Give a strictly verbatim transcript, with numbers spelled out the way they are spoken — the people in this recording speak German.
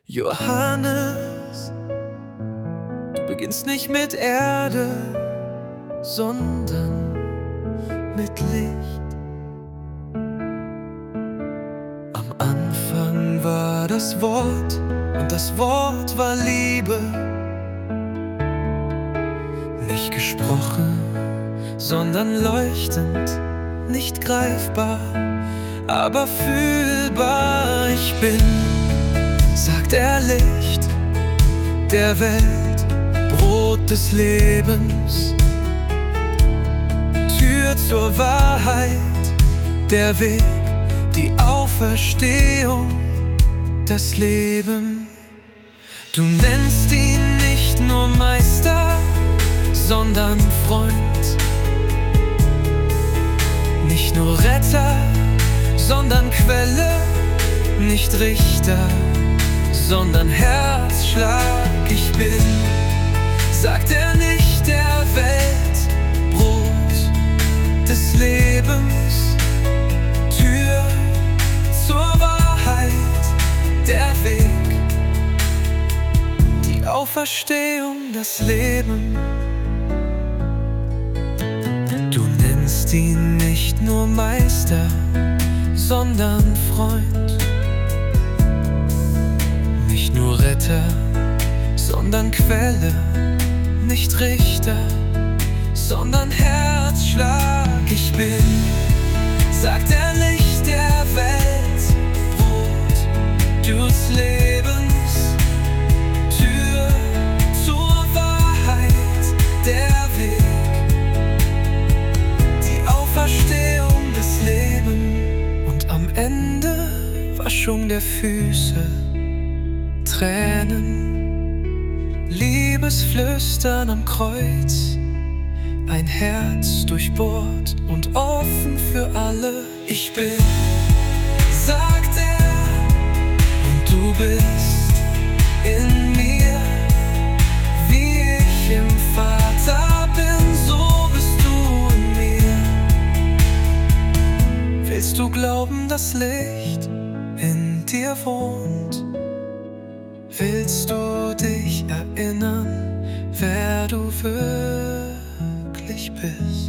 Johannes, du beginnst nicht mit Erde, sondern mit Licht. Am Anfang war das Wort und das Wort war Liebe. Nicht gesprochen, sondern leuchtend, nicht greifbar, aber fühlbar. Ich bin, sagt er, Licht der Welt, Brot des Lebens, Tür zur Wahrheit, der Weg, die Auferstehung, das Leben. Du nennst ihn nicht nur Meister, sondern Freund, nicht nur Retter, sondern Quelle, nicht Richter, sondern Herzschlag. Ich bin, sagt er, nicht der Welt, Brot des Lebens, Tür zur Wahrheit, der Weg, die Auferstehung, das Leben. Du nennst ihn nicht nur Meister, sondern Freund, nicht nur Retter, sondern Quelle, nicht Richter, sondern Herzschlag. Ich bin, sagt er, Licht der Welt, Brot des Lebens, Tür zur Wahrheit, der Weg, die Auferstehung, das Leben und am Ende Waschung der Füße, Tränen, Liebesflüstern am Kreuz, ein Herz durchbohrt und offen für alle. Ich bin, sagt er, und du bist in mir, wie ich im Vater bin, so bist du in mir. Willst du glauben, dass Licht in dir wohnt? Willst du dich erinnern, wer du wirklich bist?